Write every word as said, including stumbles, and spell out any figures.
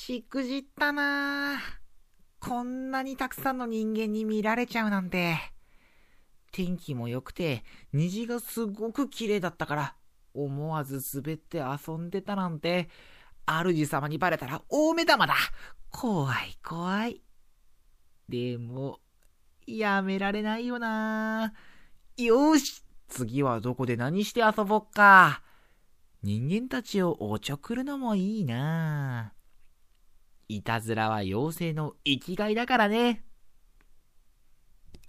しくじったな。こんなにたくさんの人間に見られちゃうなんて。天気も良くて虹がすごく綺麗だったから思わず滑って遊んでたなんて、主様にバレたら大目玉だ。怖い怖い。でもやめられないよな。よし、次はどこで何して遊ぼっか。人間たちをおちょくるのもいいな。いたずらは妖精の生きがいだからね。